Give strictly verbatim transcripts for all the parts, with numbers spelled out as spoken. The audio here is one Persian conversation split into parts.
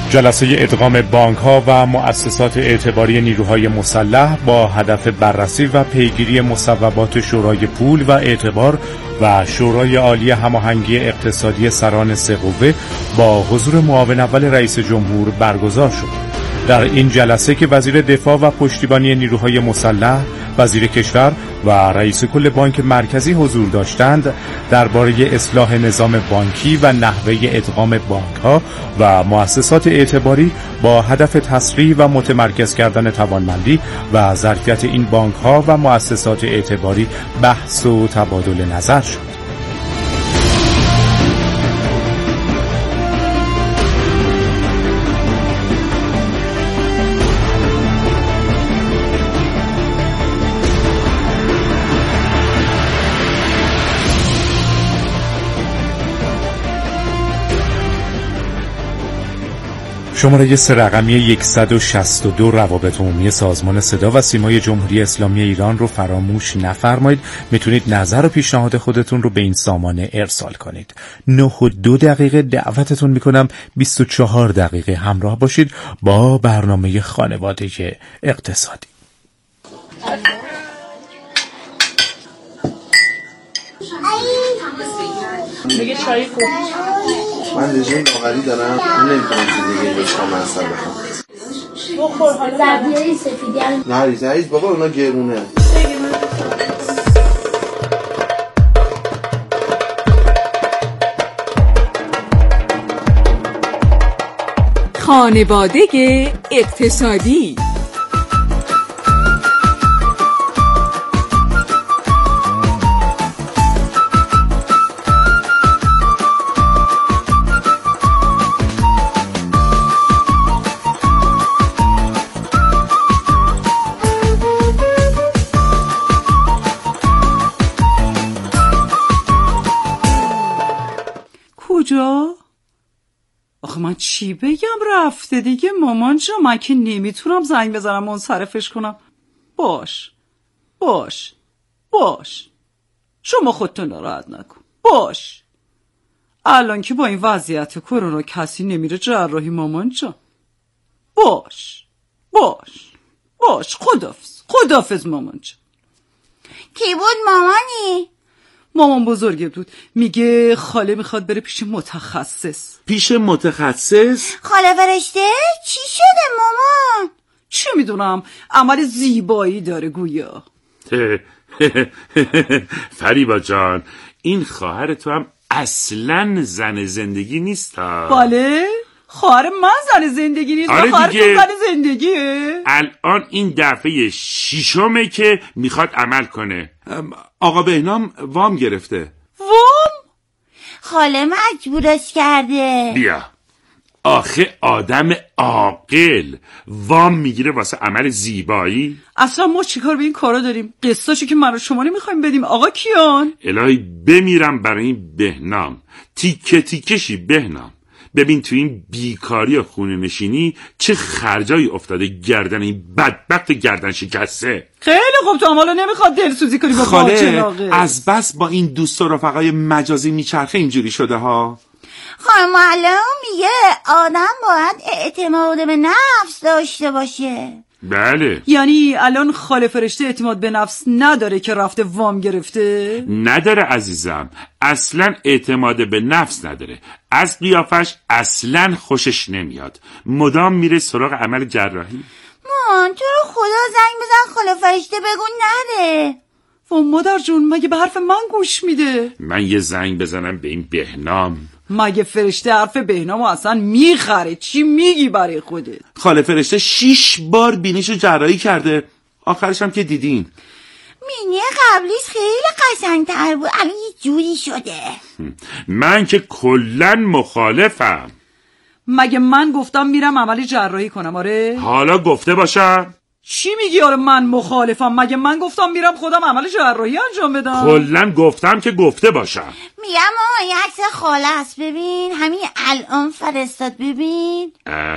جلسه ادغام بانک‌ها و مؤسسات اعتباری نیروهای مسلح با هدف بررسی و پیگیری مصوبات شورای پول و اعتبار و شورای عالی هماهنگی اقتصادی سران سه قوه با حضور معاون اول رئیس جمهور برگزار شد. در این جلسه که وزیر دفاع و پشتیبانی نیروهای مسلح، وزیر کشور و رئیس کل بانک مرکزی حضور داشتند، درباره اصلاح نظام بانکی و نحوه ادغام بانک‌ها و مؤسسات اعتباری با هدف تسریع و متمرکز کردن توانمندی و ظرفیت این بانک‌ها و مؤسسات اعتباری بحث و تبادل نظر شد. شماره سه رقمی صد و شصت و دو روابط عمومی سازمان صدا و سیمای جمهوری اسلامی ایران رو فراموش نفرمایید. میتونید نظر و پیشنهاد خودتون رو به این سامانه ارسال کنید. نه و دو دقیقه دعوتتون میکنم بیست و چهار دقیقه همراه باشید با برنامه خانواده اقتصادی. میگه چای خوب. من رژیم لاغری دارم، من نمیتونم چیز دیگه جز کام اصل بخوام. بخور حالا زبیایی سفیدی هم نه ریز عریض بابا اونا گرونه. خانواده اقتصادی. کجا؟ آخه من چی بگم رفته دیگه مامان جا، من که نمیتونم زنگ بزنم منصرفش کنم. باش باش باش شما خودتون ناراحت نکن. باش الان که با این وضعیت کرونا کسی نمیره جراحی مامان جا. باش باش باش خدافظ خدافظ مامان جا. کی بود مامانی؟ مامان بزرگه بود، میگه خاله میخواد بره پیش متخصص. پیش متخصص؟ خاله فرشته؟ چی شده مامان؟ چه میدونم، عمل زیبایی داره گویا. فریبا جان، این خواهر تو هم اصلاً زن زندگی نیست ها. بله؟ خواهر من زن زندگی نیست؟ آره خواهر دیگه. تو زن زندگیه؟ الان این دفعه شیشمه که میخواد عمل کنه. آقا بهنام وام گرفته. وام؟ خاله مجبورش کرده. بیا آخه آدم عاقل وام میگیره واسه عمل زیبایی؟ اصلا ما چیکار به این کارا داریم؟ قسطاشو که من و شما نمیخوایم بدیم آقا کیان؟ الهی بمیرم برای این بهنام. تیکه تیکشی بهنام. ببین تو این بیکاری و خونه نشینی چه خرجایی افتاده گردن این بدبخت گردن شکسته. خیلی خوب، تو حالا نمیخواد دلسوزی کنی با خاله از بس با این دوست و رفقای مجازی میچرخه اینجوری شده ها. خانم معلم میگه آدم باید اعتماد به نفس داشته باشه. بله. یعنی الان خاله فرشته اعتماد به نفس نداره که رفته وام گرفته؟ نداره عزیزم، اصلا اعتماد به نفس نداره. از قیافش اصلا خوشش نمیاد، مدام میره سراغ عمل جراحی. مان تو رو خدا زنگ بزن خاله فرشته بگو نره. و مادر جون مگه به حرف من گوش میده؟ من یه زنگ بزنم به این بهنام. مگه فرشته حرف بهنامو اصلا میخره؟ چی میگی برای خودت؟ خاله فرشته شیش بار بینیشو جراحی کرده، آخرش هم که دیدین. مینی قبلیش خیلی قشنگتر بود، الان یه جوری شده. من که کلن مخالفم. مگه من گفتم میرم عملی جراحی کنم؟ آره حالا گفته باشم؟ چی میگی؟ آره من مخالفم. مگه من گفتم میرم خودم عمل جراحی انجام بدم؟ کلن گفتم که گفته باشم. میگم آه یه عکس خاله است ببین، همین الان فرستاد ببین.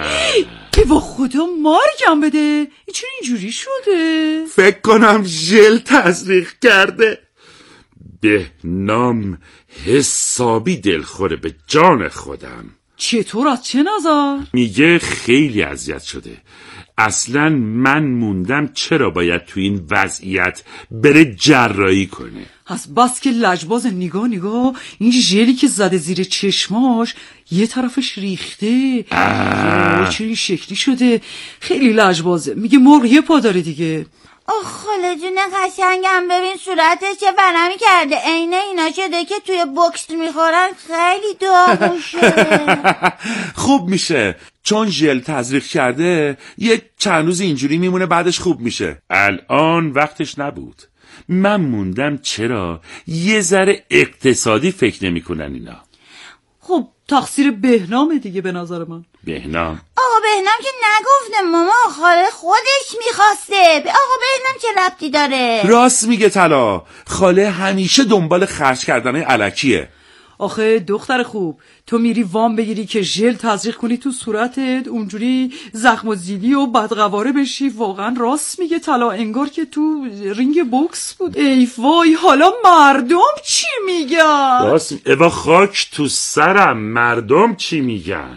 ای با خدا مارگم بده، این چون اینجوری شده؟ فکر کنم ژل تزریق کرده. بهنام حسابی دلخوره به جان خودم. چطور؟ از چه نظر؟ میگه خیلی اذیت شده. اصلا من موندم چرا باید تو این وضعیت بره جراحی کنه. از بس که لجباز، نگاه نگاه این ژلی که زده زیر چشماش یه طرفش ریخته، چه این شکلی شده، خیلی لجبازه. میگه مرغ یه پا داره دیگه. آخ خاله جون قشنگم، ببین صورتش چه ورمی کرده، عین اینا شده که توی بوکس میخورن، خیلی داغون شده. خوب میشه چون ژل تزریق کرده، یه چند روز اینجوری میمونه بعدش خوب میشه. الان وقتش نبود. من موندم چرا یه ذره اقتصادی فکر نمی کنن اینا. خب تقصیر بهنامه دیگه به نظر من. بهنام؟ آقا بهنام که نگفته ماما، خاله خودش میخواسته. آقا بهنام چه ربطی داره؟ راست میگه طلا، خاله همیشه دنبال خرج کردن الکیه. آخه دختر خوب، تو میری وام بگیری که ژل تزریق کنی تو صورتت، اونجوری زخم و زیلی و بدقواره بشی. واقعا راست میگه طلا، انگار که تو رینگ بوکس بود. ای وای، حالا مردم چی میگن؟ راست ایوا، خاک تو سرم، مردم چی میگن؟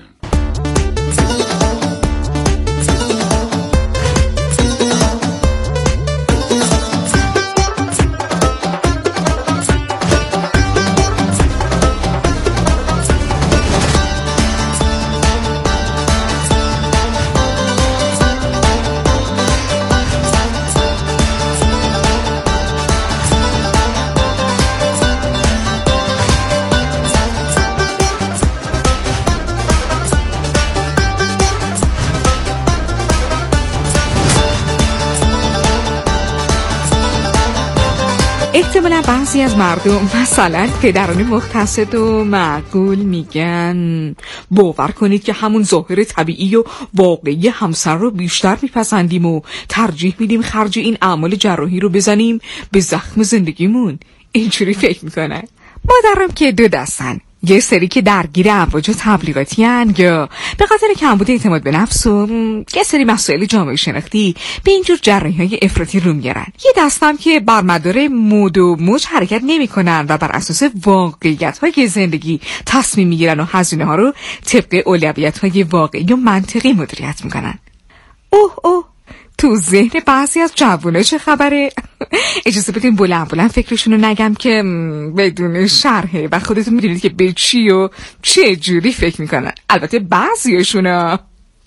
احتمالا بعضی از مردم، مثلا پدران مقتصد و معقول، میگن باور کنید که همون ظاهر طبیعی و واقعی همسر رو بیشتر میپسندیم و ترجیح میدیم خرج این اعمال جراحی رو بزنیم به زخم زندگیمون. اینجوری فکر میکنن. مادرم که دو دستن، یه سری که درگیر امواج تبلیغاتی هن یا به خاطر کمبود اعتماد به نفس و یه سری مسائل جامعه شناختی به اینجور جراحی های افراطی رو میارن. یه دستم که بر مدار مود و موج حرکت نمی کنن و بر اساس واقعیت های زندگی تصمیم میگیرن و هزینه ها رو طبق اولویت های واقعی و منطقی مدیریت میکنن. اوه اوه، تو ذهن بعضی از جوونا چه خبره؟ اجازه بدین بلند بلند فکرشون رو نگم که بدون شرحه و خودتون میدونید که به چی و چه جوری فکر میکنن. البته بعضیشونا.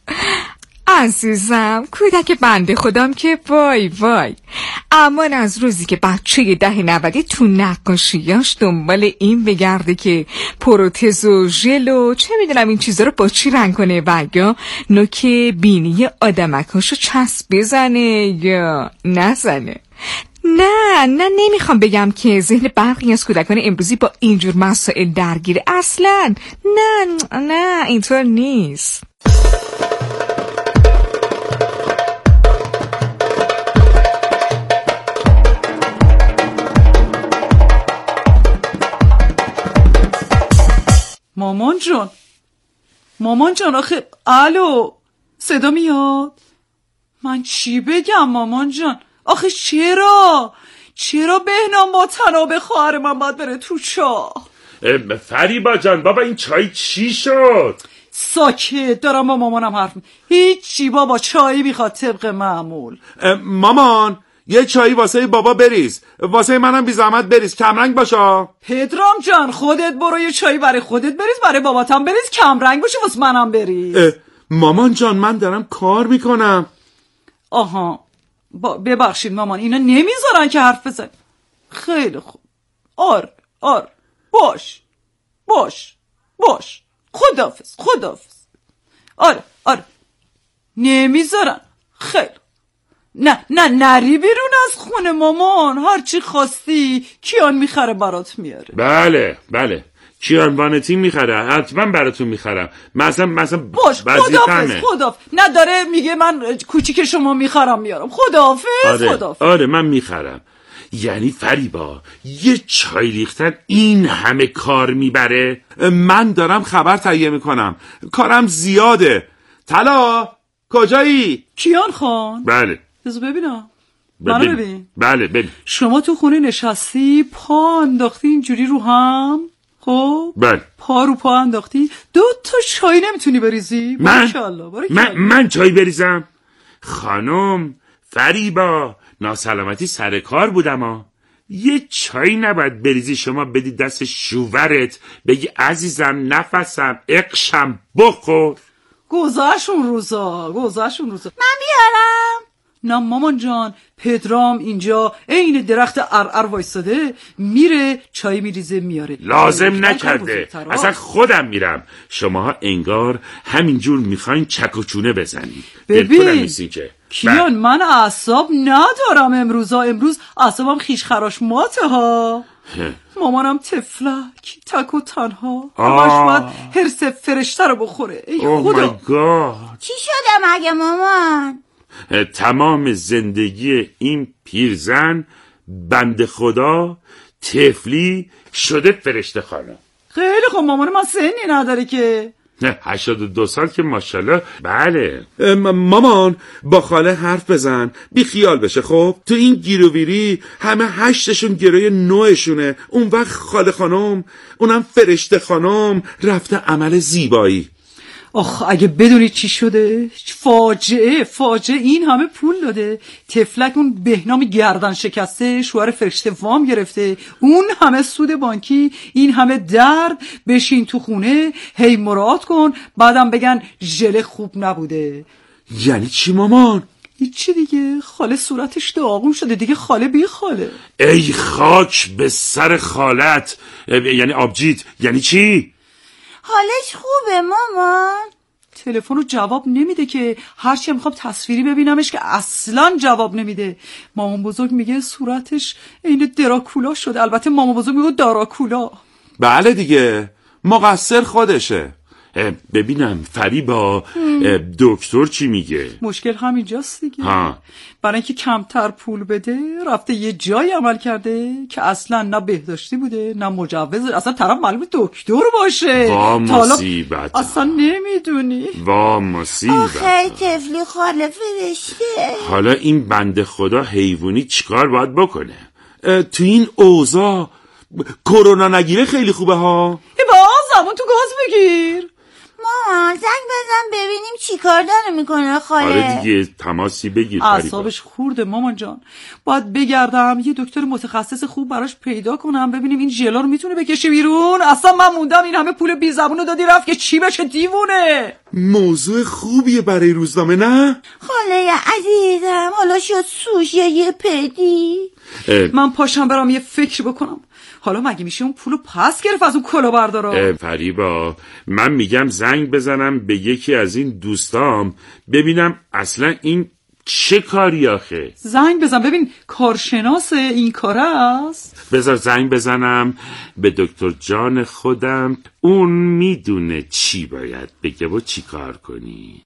عزیزم، کودک بنده خودم که وای وای، امان از روزی که بچه ده نودی تو نقاشیاش دنبال این بگرده که پروتز و ژل و چه میدونم این چیزا رو با چی رنگ کنه و یا نوک بینی آدمکاشو چسب بزنه یا نزنه. نه نه نمیخوام بگم که ذهن برخی از کودکان امروزی با اینجور مسائل درگیره، اصلا نه نه اینطور نیست. مامان جان، مامان جان، آخه الو، صدا میاد؟ من چی بگم مامان جان؟ آخه چرا چرا بهنام با تناب خواهر من باید بره تو چاه؟ فریبا جان، بابا این چای چی شد؟ ساکت، دارم با مامانم حرف می هیچی بابا، چایی میخواد طبق معمول. مامان یه چایی واسه بابا بریز، واسه منم بی زحمت بریز، کمرنگ باشا. پدرام جان، خودت برو یه چایی برای خودت بریز، برای باباتم بریز، کمرنگ باشه واسه منم بریز. مامان جان من دارم کار میکنم. آها با... ببخشید مامان، اینا نمیذارن که حرف بزن. خیلی خوب، آر آر باش باش باش، خداحافظ خداحافظ. آره آره نمیذارن. خیلی نه نه نری بیرون از خونه مامان، هرچی خواستی کیان میخره برات میاره. بله بله، کیان وانتی میخره، حتما براتون میخرم. مثلا مثلا باش، خداحافظ خداحافظ. نه داره میگه من کوچیک شما میخرم میارم. خداحافظ. آره خداحافظ. آره من میخرم. یعنی فریبا یه چای ریختن این همه کار میبره؟ من دارم خبر تهیه میکنم، کارم زیاده. طلا کجایی؟ کیان خان؟ بله بذار ببینم. منو ببین. بله ببین. شما تو خونه نشستی، پا انداختی اینجوری رو هم، خب بله. پا رو پا انداختی، دو تا چای نمیتونی بریزی؟ من باریکالله من من چای بریزم؟ خانم فریبا، ناسلامتی سر کار بودم ها. یه چای نباید بریزی شما بدی دست شوورت بگی عزیزم نفسم اقشم بخور. گذاشون روزا گذاشون روزا من بیارم؟ نه مامان جان، پدرام اینجا عین درخت ارعر وایساده، میره چای میریزه میاره. لازم نکرده، اصلا خودم میرم. شماها انگار همینجور میخواین چک و چونه بزنی. ببین کیان، من اعصاب ندارم امروزا، امروز اعصابم خیش خراش ماته ها. مامانم تفلک تک و تنها، همش باید هرس فرشته رو بخوره. ای خدا چی شده مگه مامان؟ تمام زندگی این پیرزن بند خدا تفلی شده فرشته خانم. خیلی خب مامان من سنی نداره که. نه هشتاد و دو سال که ماشاءالله. بله مامان با خاله حرف بزن بی خیال بشه. خب تو این گیروویری همه هشتشون گروی نوعشونه. اون وقت خاله خانم، اونم فرشته خانم، رفته عمل زیبایی. آخ اگه بدونی چی شده، فاجعه فاجعه. این همه پول داده، تفلک اون بهنام گردن شکسته شوهر فرشته وام گرفته، اون همه سود بانکی، این همه درد. بشین تو خونه هی مراعات کن، بعدم بگن ژله خوب نبوده. یعنی چی مامان؟ هیچی دیگه، خاله صورتش داغون شده دیگه. خاله بی خاله. ای خاک به سر خالت، یعنی آبجیت. یعنی چی؟ حالش خوبه مامان؟ تلفن رو جواب نمیده که، هرچی میخوام تصویری ببینمش که اصلا جواب نمیده. مامان بزرگ میگه صورتش عین دراکولا شده. البته مامان بزرگ میگه داراکولا. بله دیگه، مقصر خودشه. ببینم فریبا، دکتر چی میگه؟ مشکل همینجاست دیگه. ها. برای اینکه کمتر پول بده رفته یه جایی عمل کرده که اصلا نه بهداشتی بوده نه مجوز، اصلا طرف معلومه دکتر باشه. وا مصیبت، اصلا نمیدونی. وا مصیبت. آخه تفلی خاله فرشته. حالا این بنده خدا حیوانی چیکار باید بکنه؟ تو این اوضاع کرونا نگیره خیلی خوبه ها. ای با زبون تو گاز بگیر. مامان زنگ بزن ببینیم چی کار داره میکنه خاله. آره دیگه تماسی بگیر. اعصابش خورده مامان جان. باید بگردم یه دکتر متخصص خوب براش پیدا کنم، ببینیم این ژلا رو میتونه بکشه بیرون. اصلا من موندم این همه پول بی زبونو دادی رفت که چی بشه دیوونه. موضوع خوبیه برای روزنامه نه؟ خاله عزیزم حالا شد سوژه یه پدی. من پاشم برام یه فکر بکنم. حالا مگه میشه اون پولو پس گرفت از اون کلاهبردارا؟ فریبا من میگم زنگ بزنم به یکی از این دوستام ببینم اصلا این چه کاری آخه. زنگ بزن ببین کارشناس این کار است. بذار زنگ بزنم به دکتر جان خودم، اون میدونه چی باید بگه و چی کار کنی.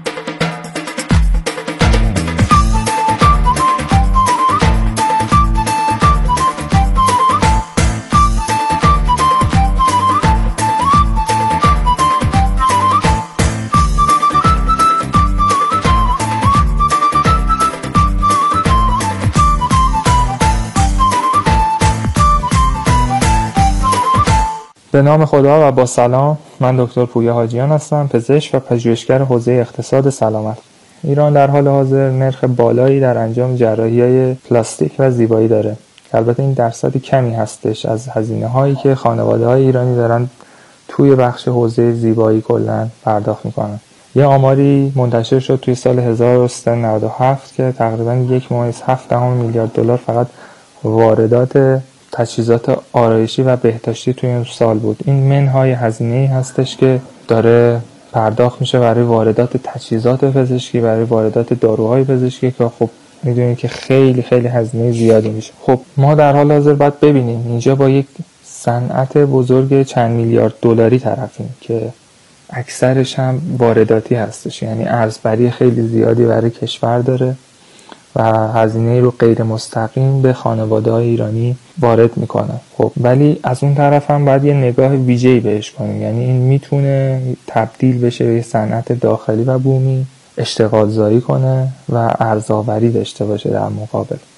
به نام خدا و با سلام. من دکتر پویا حاجیان هستم، پزشک و پژوهشگر حوزه اقتصاد سلامت. ایران در حال حاضر نرخ بالایی در انجام جراحی‌های پلاستیک و زیبایی داره. البته این درصد کمی هستش از هزینه‌هایی که خانواده‌های ایرانی دارن توی بخش حوزه زیبایی کلاً پرداخت می‌کنن. یه آماری منتشر شد توی سال هزار و سیصد و نود و هفت که تقریباً یک ممیز هفت دهم میلیارد دلار فقط واردات تجهیزات آرایشی و بهداشتی توی این سال بود. این منهای هزینه‌ای هستش که داره پرداخت میشه برای واردات تجهیزات پزشکی، برای واردات داروهای پزشکی که خب میدونید که خیلی خیلی هزینه زیادی میشه. خب ما در حال حاضر باید ببینیم اینجا با یک صنعت بزرگ چند میلیارد دلاری طرفیم که اکثرش هم وارداتی هستش، یعنی ارزبری خیلی زیادی برای کشور داره و هزینه رو غیر مستقیم به خانواده‌های ایرانی وارد میکنه. خب ولی از اون طرف هم باید یه نگاه ویژه‌ای بهش کنیم، یعنی این میتونه تبدیل بشه به صنعت داخلی و بومی، اشتغال زایی کنه و ارزآوری داشته باشه در مقابل.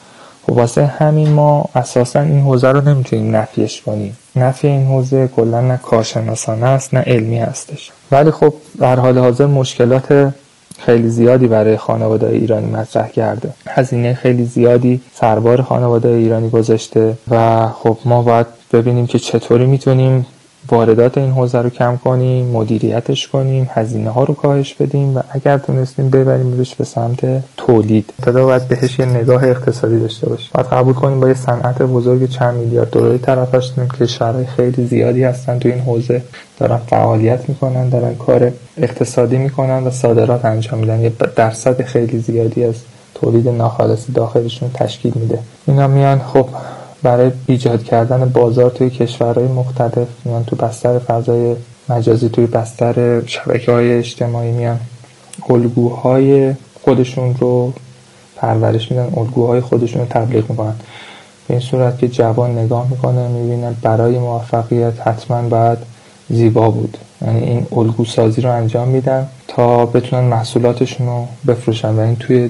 خب واسه همین ما اساسا این حوزه رو نمیتونیم نفیش کنیم. نفی این حوزه کلا نه کارشناسانه است نه علمی هستش. ولی خب در حال حاضر مشکلات خیلی زیادی برای خانواده‌های ایرانی مطرح کرده. هزینه خیلی زیادی سربار خانواده‌های ایرانی گذاشته و خب ما باید ببینیم که چطوری میتونیم واردات این حوزه رو کم کنیم، مدیریتش کنیم، هزینه ها رو کاهش بدیم و اگر تونستیم ببریمش به سمت تولید. ابتدا باید بهش یه نگاه اقتصادی داشته باشیم. باید قبول کنیم با یه صنعت بزرگ چند میلیارد دلاری طرف هستیم که کشورهای خیلی زیادی هستن تو این حوزه دارن فعالیت میکنن، دارن کار اقتصادی میکنن و صادرات انجام میدن. یه درصد خیلی زیادی از تولید ناخالص داخلشون تشکیل میده. اینا میان خب برای ایجاد کردن بازار توی کشورهای مختلف میان تو بستر فضای مجازی، توی بستر شبکه‌های اجتماعی میان الگوهای خودشون رو پرورش میدن، الگوهای خودشون رو تبلیغ میکنن. به این صورت که جوان نگاه میکنه میبینن برای موفقیت حتما باید زیبا بود، یعنی این الگو سازی رو انجام میدن تا بتونن محصولاتشون رو بفروشن و این توی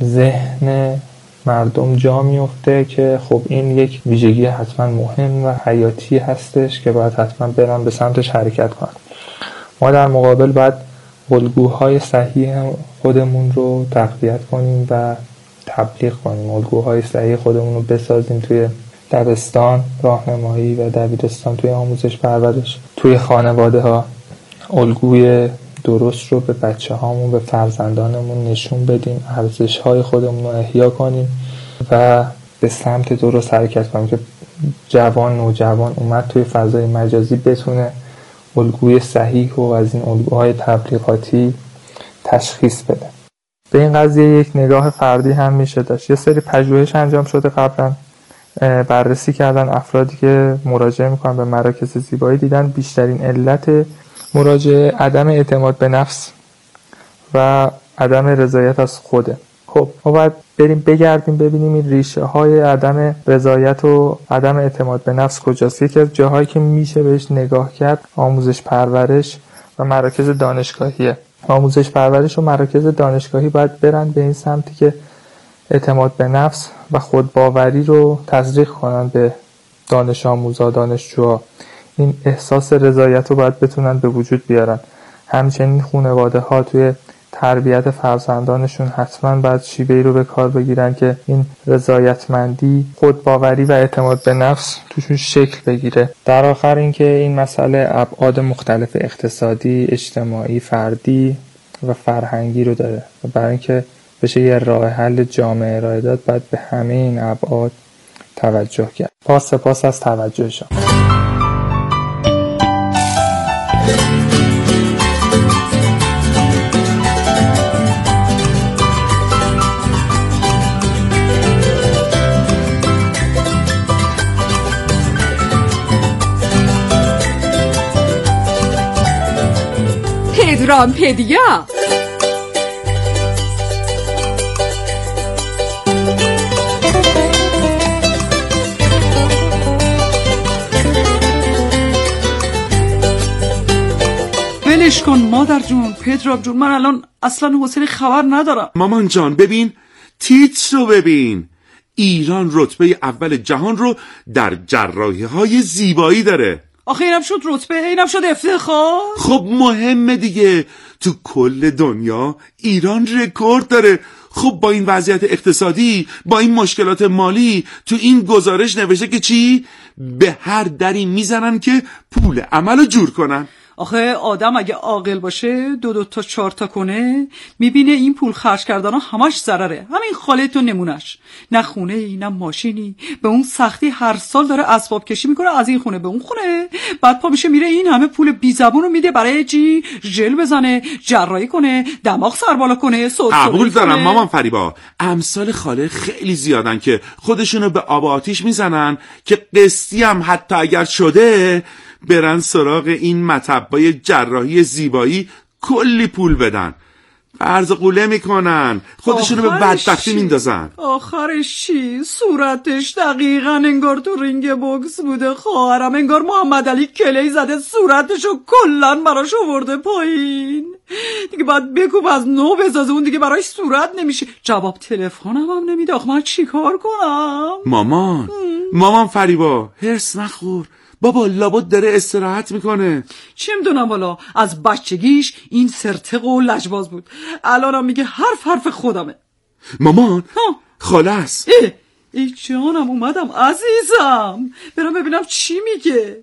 ذهن مردم جا میفته که خب این یک ویژگی حتما مهم و حیاتی هستش که باید حتما برن به سمتش حرکت کنن. ما در مقابل باید الگوهای صحیح خودمون رو تقویت کنیم و تبلیغ کنیم، الگوهای صحیح خودمون رو بسازیم توی دبستان راهنمایی و دبیرستان توی آموزش پرورش، توی خانواده ها الگوی درست رو به بچه هامون، به فرزندانمون نشون بدیم، ارزش های خودمون رو احیا کنیم و به سمت درست حرکت کنیم که جوان نوجوان اومد توی فضای مجازی بتونه الگوی صحیح و از این الگوهای تبلیغاتی تشخیص بده. به این قضیه یک نگاه فردی هم میشه داشت. یه سری پژوهش انجام شده قبلا، بررسی کردن افرادی که مراجعه میکنن به مراکز زیبایی، دیدن بیشترین علت مراجعه عدم اعتماد به نفس و عدم رضایت از خوده. خب ما باید بریم بگردیم ببینیم این ریشه های عدم رضایت و عدم اعتماد به نفس کجاست. یکی از جاهایی که میشه بهش نگاه کرد آموزش پرورش و مراکز دانشگاهیه. آموزش پرورش و مراکز دانشگاهی باید برن به این سمتی که اعتماد به نفس و خودباوری رو تزریق کنن به دانش آموزا، دانشجوها. این احساس رضایت رو باید بتونن به وجود بیارن. همچنین خانواده ها توی تربیت فرزندانشون حتما باید شیوهی رو به کار بگیرن که این رضایتمندی، خودباوری و اعتماد به نفس توشون شکل بگیره. در آخر اینکه این مسئله ابعاد مختلف اقتصادی، اجتماعی، فردی و فرهنگی رو داره و برای اینکه بشه یه راه حل جامع ارائه داد باید به همه این ابعاد توجه کرد. با سپاس از توجهشون. پدرامپدیا. ولش کن مادر جون، پدرام جون، من الان اصلا حوصله خبر ندارم. مامان جان ببین، تیتر رو ببین. ایران رتبه اول جهان رو در جراحی های زیبایی داره. آخه اینم شد رتبه، اینم شد افتخار. خب مهمه دیگه، تو کل دنیا ایران رکورد داره. خب با این وضعیت اقتصادی، با این مشکلات مالی، تو این گزارش نوشته که چی؟ به هر دری میزنن که پول عملو جور کنن. آخه آدم اگه عاقل باشه دو دو تا چهار تا کنه میبینه این پول خرج کردن ها همش ضرره. همین خاله تو نمونش، نه خونه ای نه ماشینی، به اون سختی هر سال داره اسباب کشی میکنه از این خونه به اون خونه، بعد پا میشه میره این همه پول بی زبون رو میده برای چی؟ ژل بزنه، جراحی کنه، دماغ سر بالا کنه، سرسری کنه. قبول دارم مامان فریبا، امثال خاله خیلی زیادن که خودشونو به آب آتیش میزنن که قسطی هم حتی اگر شده برن سراغ این مطبای جراحی زیبایی کلی پول بدن. قرض قوله میکنن، خودشونو به بدبختی میندازن. آخرش چی؟ صورتش دقیقا انگار تو رینگ بوکس بوده خواهرم، انگار محمد علی کلی زده صورتشو کلن براش آورده پایین. دیگه باید بکوب از نو بسازه، اون دیگه براش صورت نمیشه. جواب تلفنم هم نمیده. آخه من چی کار کنم؟ مامان ام. مامان فریبا هرس نخور، بابا لابد داره استراحت میکنه. چی میدونم والا، از بچگیش این سرتق و لجباز بود، الانم میگه حرف حرف خودمه. مامان خاله است. ای, ای جانم اومدم عزیزم، برم ببینم چی میگه.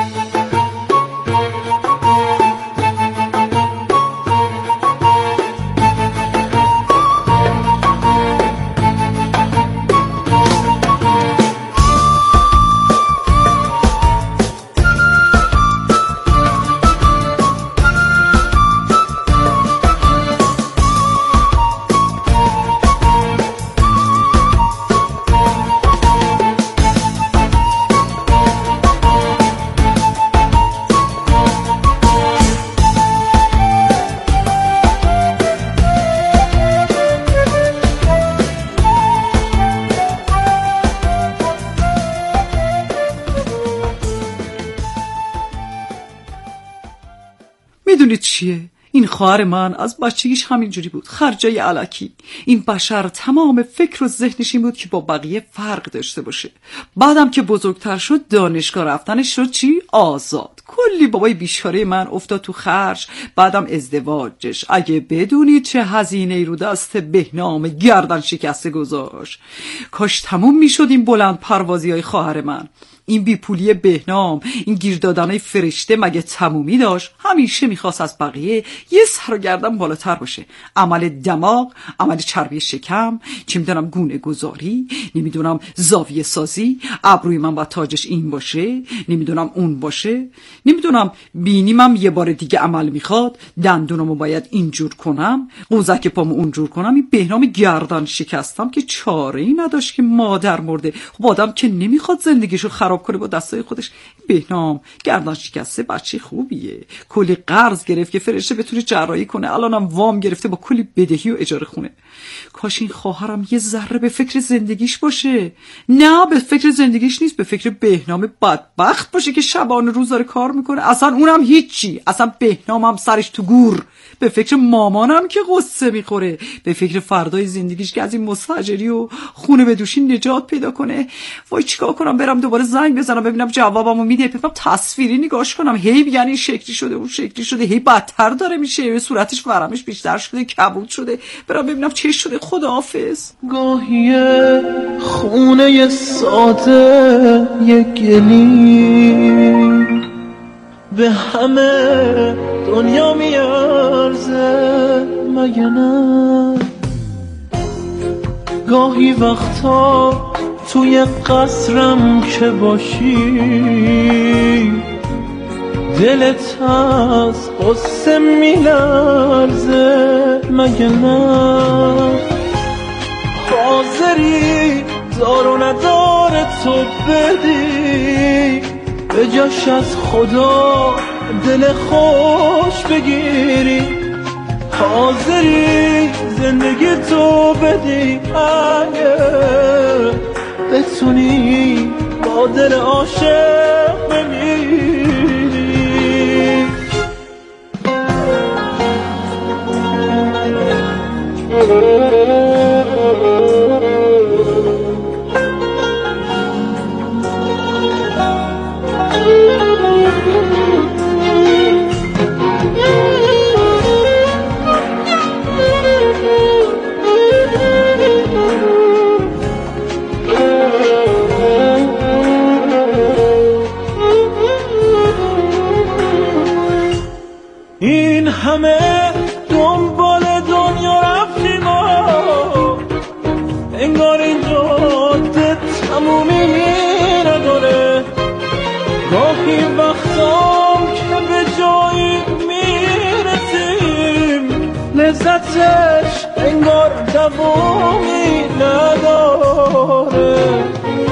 میدونید چیه؟ این خواهر من از بچگیش همینجوری بود، خرجای الکی. این بشر تمام فکر و ذهنش این بود که با بقیه فرق داشته باشه. بعدم که بزرگتر شد دانشگاه رفتنش شد چی؟ آزاد. کلی بابای بیچاره من افتاد تو خرج. بعدم ازدواجش، اگه بدونید چه هزینه‌ای رو دست بهنام گردن شکسته گذاشت. کاش تموم میشد این بلند پروازی‌های خواهر من. این بیپولی بهنام، این گیر دادنای فرشته مگه تمومی داشت؟ همیشه میخواست از بقیه یه سر و گردن بالاتر باشه. عمل دماغ، عمل چربی شکم، چی میدونم گونه گذاری، نمیدونم زاویه سازی، ابروی من با تاجش این باشه، نمیدونم اون باشه، نمیدونم بینیمم یه بار دیگه عمل میخواد، دندونمو باید اینجور کنم، قوزک پامو اونجور کنم. این بهنام گردن شکستم که چاره‌ای نداشت که مادر مرده. خب آدم که نمیخواد زندگیشو خراب کنه با دستای خودش. بهنام گردن شکسته بچه خوبیه، کلی قرض گرفت که فرشته بتونه جراحی کنه، الانم وام گرفته با کلی بدهی و اجاره خونه. کاش این خواهرم یه ذره به فکر زندگیش باشه. نه به فکر زندگیش نیست، به فکر بهنام بدبخت باشه که شبانه روز داره کار میکنه. اصلا اونم هیچی، اصلا بهنامم سرش تو گور. به فکر مامانم که قصه میخوره، به فکر فردای زندگیش که از این مستاجری و خونه به دوشی نجات پیدا کنه. وای چیکار کنم؟ برم دوباره زنگ بزنم ببینم جوابمو میده، ببینم تصویری نگاش کنم. هی میگن این شکلی شده اون شکلی شده، هی بدتر داره میشه، صورتش ورمش بیشتر شده، کبود شده. برم ببینم چه شده. خداحافظ. گاهی خونه ساده یک گلی به همه دنیا میارزه مگه نه؟ گاهی وقتا توی قصرم که باشی دلت از قصه میلرزه مگه نه؟ حاضری دار و ندار تو بدی به جاش از خدا دل خوش بگیری، حاضری زندگی تو بدی اگه بتونی با دل عاشق بمیری. این همه دنبال دنیا رفتیم و انگار این جاده تمومی نداره. گاهی وقتام که به جایی میرسیم لذتش انگار دوامی نداره.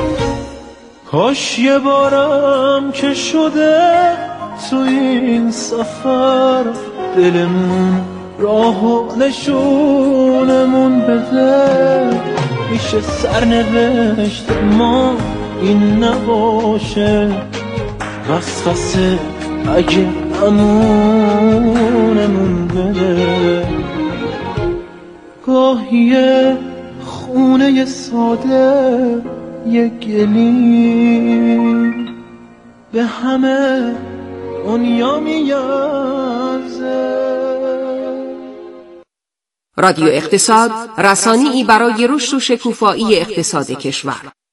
کاش یه بارم که شده تو این سفر دلمون راه و نشونمون بده، میشه سرنوشت ما این نباشه، خسخسه اگه امونمون بده. گاهیه خونه ساده یه گلی به همه دنیا میارزه. رادیو اقتصاد، رسانه‌ای برای رشد و شکوفایی اقتصاد کشور.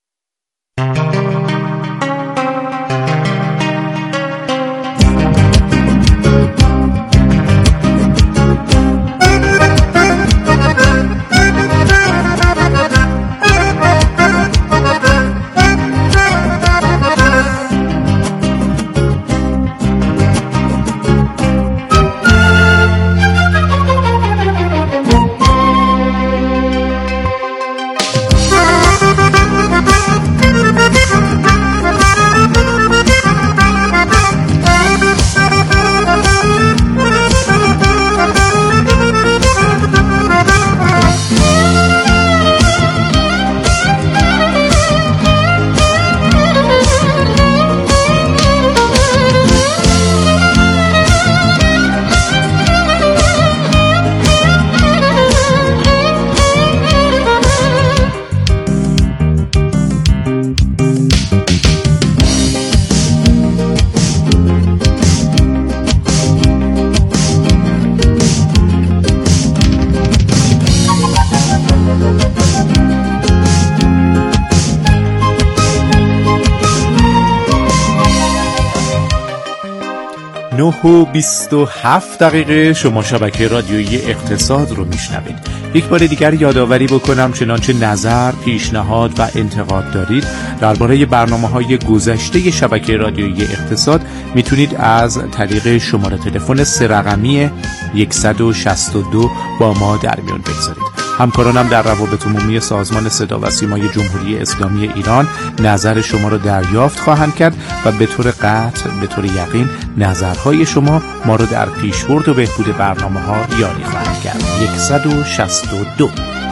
نه و بیست و هفت دقیقه شما شبکه رادیویی اقتصاد رو میشنوید. یک بار دیگر یادآوری بکنم چنانچه نظر، پیشنهاد و انتقاد دارید درباره برنامه‌های گذشته شبکه رادیویی اقتصاد میتونید از طریق شماره تلفن سه رقمی صد و شصت و دو با ما در میون بگذارید. همکارانم در روابط عمومی سازمان صدا و سیمای جمهوری اسلامی ایران نظر شما رو دریافت خواهند کرد و به طور قطع، به طور یقین نظرهای شما ما رو در پیشبرد و بهبود برنامه‌ها یاری خواهند کرد. صد و شصت و دو.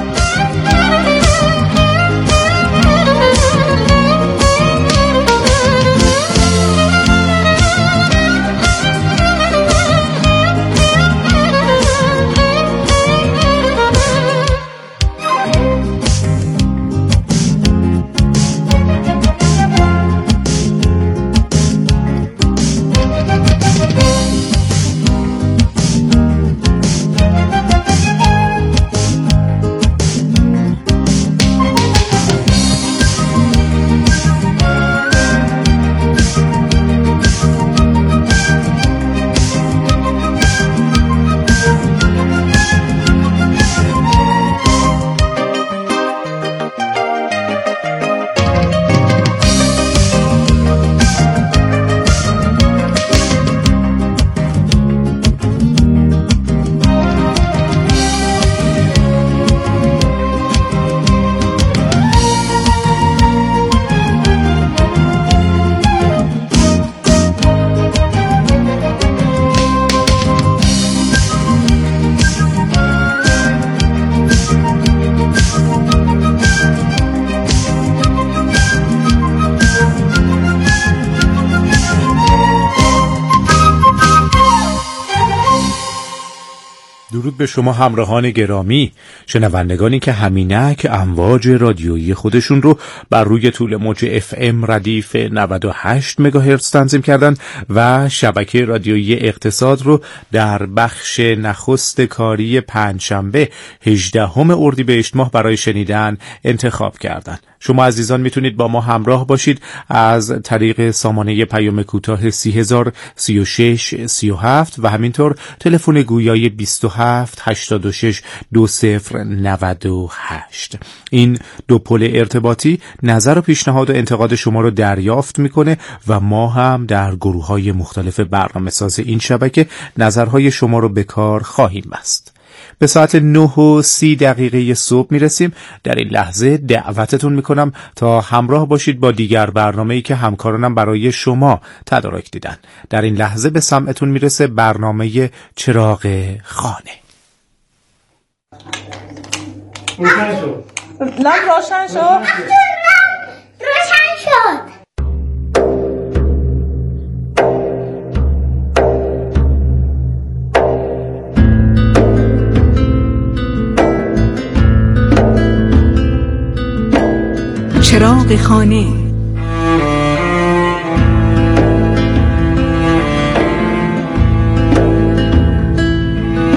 درود به شما همراهان گرامی، شنوندگانی که همینک امواج رادیویی خودشون رو بر روی طول موج اف ام ردیف نود و هشت مگاهرتز تنظیم کردن و شبکه رادیویی اقتصاد رو در بخش نخست کاری پنجشنبه هجدهم اردیبهشت ماه برای شنیدن انتخاب کردن. شما عزیزان میتونید با ما همراه باشید از طریق سامانه پیام کوتاه سی هزار سی و شش سی و هفت و همینطور تلفن گویای بیست و هفت هشتاد و شش دو صفر نود و هشت. این دو پل ارتباطی نظر و پیشنهاد و انتقاد شما رو دریافت میکنه و ما هم در گروه‌های مختلف برنامه‌ساز این شبکه نظرهای شما رو به کار خواهیم بست. به ساعت نه و سی دقیقه صبح میرسیم. در این لحظه دعوتتون میکنم تا همراه باشید با دیگر برنامه‌ای که همکارانم برای شما تدارک دیدن. در این لحظه به سمعتون میرسه برنامه چراغ خانه. روشن شد. لامپ روشن شد. روشن شد. چراغ خانه.